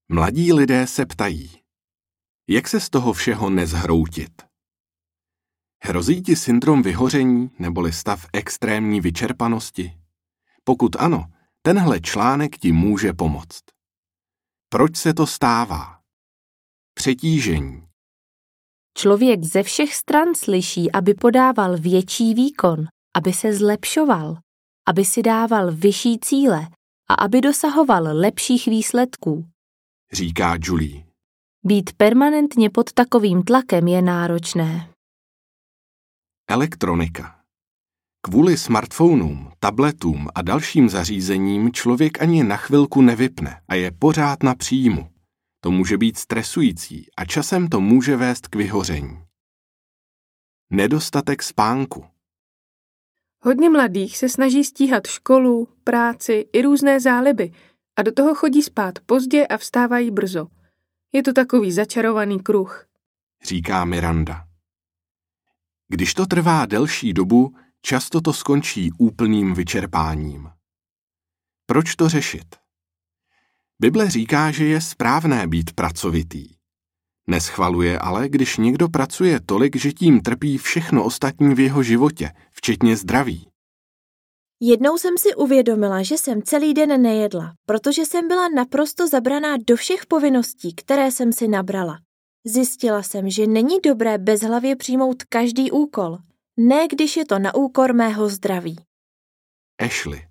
Mladí lidé se ptají, jak se z toho všeho nezhroutit. Hrozí ti syndrom vyhoření neboli stav extrémní vyčerpanosti? Pokud ano, tenhle článek ti může pomoct. Proč se to stává? Přetížení. Člověk ze všech stran slyší, aby podával větší výkon, aby se zlepšoval, aby si dával vyšší cíle a aby dosahoval lepších výsledků, Říká Julie. Být permanentně pod takovým tlakem je náročné. Elektronika. Kvůli smartphonům, tabletům a dalším zařízením člověk ani na chvilku nevypne a je pořád na příjmu. To může být stresující a časem to může vést k vyhoření. Nedostatek spánku. Hodně mladých se snaží stíhat školu, práci i různé záliby a do toho chodí spát pozdě a vstávají brzo. Je to takový začarovaný kruh. Říká Miranda. Když to trvá delší dobu, často to skončí úplným vyčerpáním. Proč to řešit? Bible říká, že je správné být pracovitý. Neschvaluje ale, když někdo pracuje tolik, že tím trpí všechno ostatní v jeho životě, včetně zdraví. Jednou jsem si uvědomila, že jsem celý den nejedla, protože jsem byla naprosto zabraná do všech povinností, které jsem si nabrala. Zjistila jsem, že není dobré bezhlavě přijmout každý úkol, ne když je to na úkor mého zdraví. Ashley.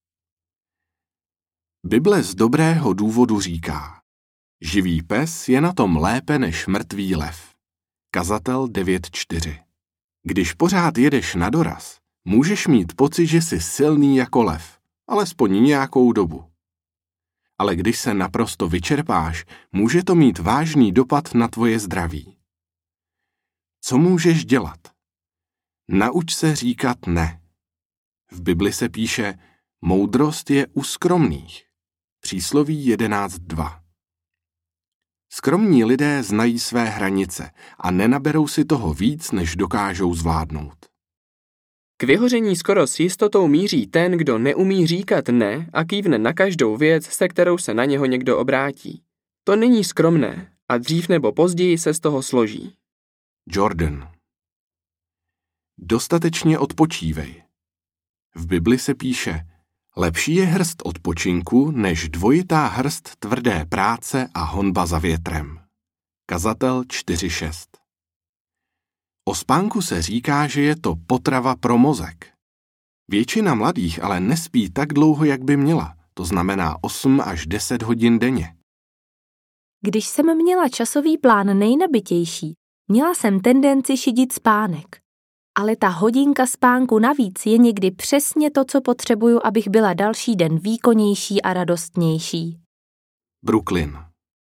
Bible z dobrého důvodu říká, živý pes je na tom lépe než mrtvý lev. Kazatel 9.4. Když pořád jedeš na doraz, můžeš mít pocit, že jsi silný jako lev, alespoň nějakou dobu. Ale když se naprosto vyčerpáš, může to mít vážný dopad na tvoje zdraví. Co můžeš dělat? Nauč se říkat ne. V Bibli se píše, moudrost je u skromných. Přísloví 11.2. Skromní lidé znají své hranice a nenaberou si toho víc, než dokážou zvládnout. K vyhoření skoro s jistotou míří ten, kdo neumí říkat ne a kývne na každou věc, se kterou se na něho někdo obrátí. To není skromné a dřív nebo později se z toho složí. Jordan. Dostatečně odpočívej. V Bibli se píše, lepší je hrst odpočinku, než dvojitá hrst tvrdé práce a honba za větrem. Kazatel 4.6. O spánku se říká, že je to potrava pro mozek. Většina mladých ale nespí tak dlouho, jak by měla, to znamená 8 až 10 hodin denně. Když jsem měla časový plán nejnabitější, měla jsem tendenci šidit spánek. Ale ta hodinka spánku navíc je někdy přesně to, co potřebuju, abych byla další den výkonnější a radostnější. Brooklyn.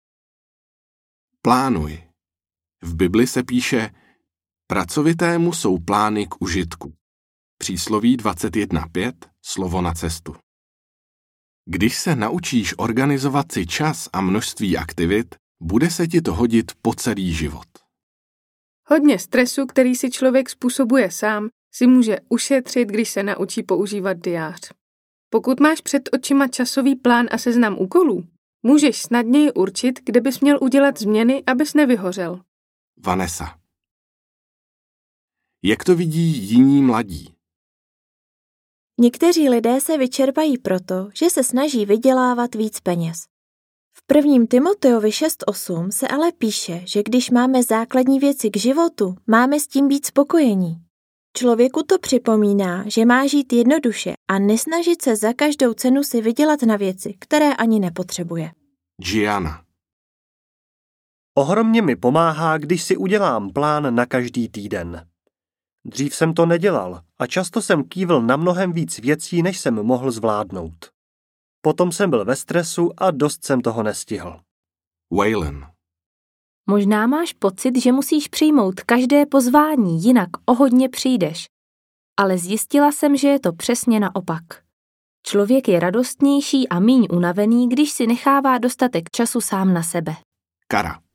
Plánuj. V Bibli se píše, pracovitému jsou plány k užitku. Přísloví 21.5, slovo na cestu. Když se naučíš organizovat si čas a množství aktivit, bude se ti to hodit po celý život. Hodně stresu, který si člověk způsobuje sám, si může ušetřit, když se naučí používat diář. Pokud máš před očima časový plán a seznam úkolů, můžeš snadněji určit, kde bys měl udělat změny, abys nevyhořel. Vanessa. Jak to vidí jiní mladí? Někteří lidé se vyčerpají proto, že se snaží vydělávat víc peněz. V 1. Timoteovi 6.8 se ale píše, že když máme základní věci k životu, máme s tím být spokojení. Člověku to připomíná, že má žít jednoduše a nesnažit se za každou cenu si vydělat na věci, které ani nepotřebuje. Gianna. Ohromně mi pomáhá, když si udělám plán na každý týden. Dřív jsem to nedělal a často jsem kývl na mnohem víc věcí, než jsem mohl zvládnout. Potom jsem byl ve stresu a dost jsem toho nestihl. Waylon. Možná máš pocit, že musíš přijmout každé pozvání, jinak o hodně přijdeš. Ale zjistila jsem, že je to přesně naopak. Člověk je radostnější a míň unavený, když si nechává dostatek času sám na sebe. Kara.